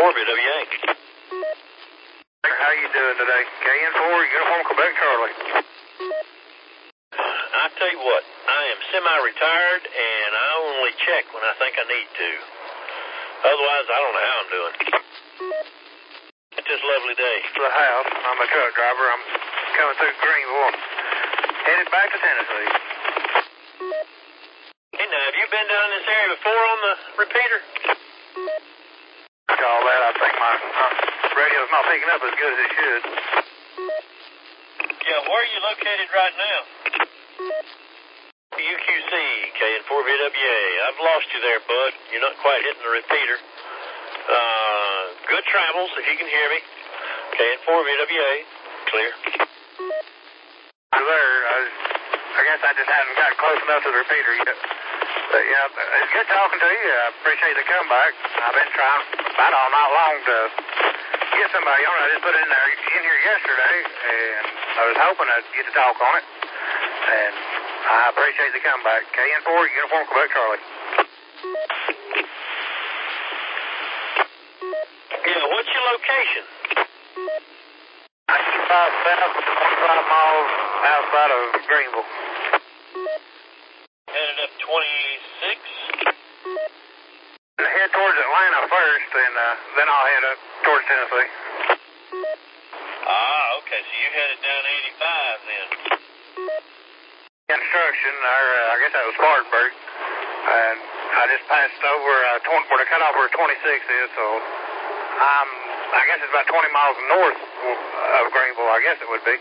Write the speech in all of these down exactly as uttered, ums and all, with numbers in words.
four B W A. How you doing today? K N four, Uniform Quebec Charlie. I tell you what, I am semi-retired, and I only check when I think I need to. Otherwise, I don't know how I'm doing. It's this lovely day. To the house. I'm a truck driver. I'm coming through Greenville. Headed back to Tennessee. Hey, now, have you been down in this area before on the repeater? All that, I think my uh, radio's not picking up as good as it should. Yeah, where are you located right now? U Q C, K N four B W A. I've lost you there, bud. You're not quite hitting the repeater. Uh, good travels, if you can hear me. K N four B W A, clear. I'm there. I, I guess I just haven't got close enough to the repeater yet. But yeah, it's good talking to you. I appreciate the comeback. I've been trying about all night long to get somebody on it. I just put it in there in here yesterday, and I was hoping I'd get to talk on it. And I appreciate the comeback. K N four, Uniform Quebec Charlie. Yeah, what's your location? ninety-five south, twenty-five miles outside of Greenville. Headed up twenty-six? Head towards Atlanta first, and uh, then I'll head up towards Tennessee. Ah, okay, so you headed down eighty-five then. Construction, or uh, I guess that was Spartanburg, and I just passed over uh, twenty, where the cutoff where twenty-six is, so I'm, I guess it's about twenty miles north of Greenville, I guess it would be.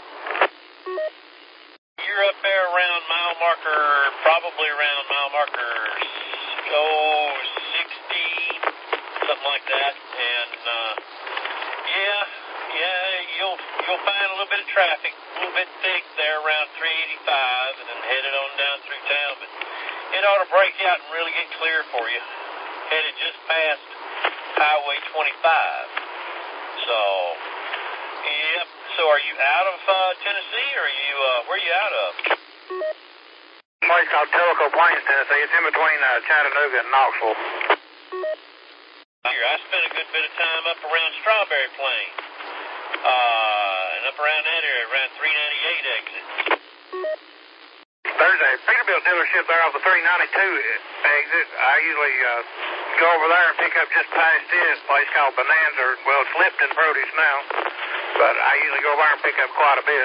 You're up there around mile marker, probably around mile marker, oh, sixty, something like that, and uh, yeah, yeah, you'll you'll find a little bit of traffic, a little bit thick there around three eighty-five, and then headed on down through town, but it ought to break out and really get clear for you. Headed just past Highway twenty-five. So, yep. So are you out of uh, Tennessee, or are you, uh, where are you out of? A place called Tellico Plains, Tennessee. It's in between uh, Chattanooga and Knoxville. Here, I spent a good bit of time up around Strawberry Plain. Uh, and up around that area, around three ninety-eight exit. There's a Peterbilt dealership there off the three ninety-two exit. I usually uh, go over there and pick up just past it, a place called Bonanza. Well, it's Lipton Produce now, but I usually go over there and pick up quite a bit.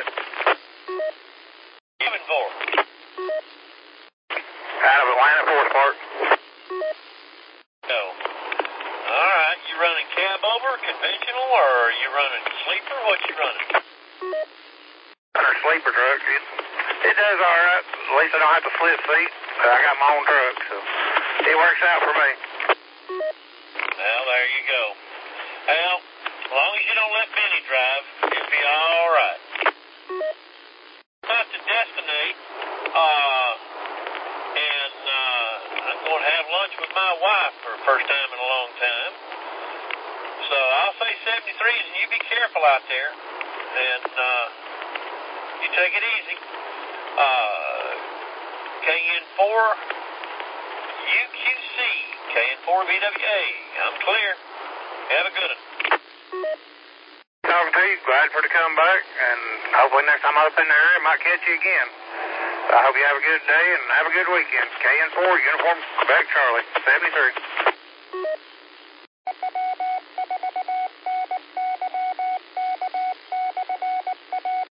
Even for? Out of Atlanta, Forest Park. No. All right, you running cab over, conventional, or are you running sleeper? What you running? Running sleeper truck. It, it does all right. At least I don't have to flip seat. I got my own truck, so it works out for me. Well, there you go. Well, as long as you don't let Benny drive, you'll be all right. About to destinate, uh, and uh, I'm going to have lunch with my wife for the first time in a long time. So I'll say seventy-threes, and you be careful out there, and uh, you take it easy. Uh, K N four U Q C, K N four B W A. I'm clear. Have a good one. Talking to you, glad for the comeback, and hopefully next time I'm up in the area, I might catch you again. I hope you have a good day and have a good weekend. K N four, Uniform Quebec Charlie, seventy-three.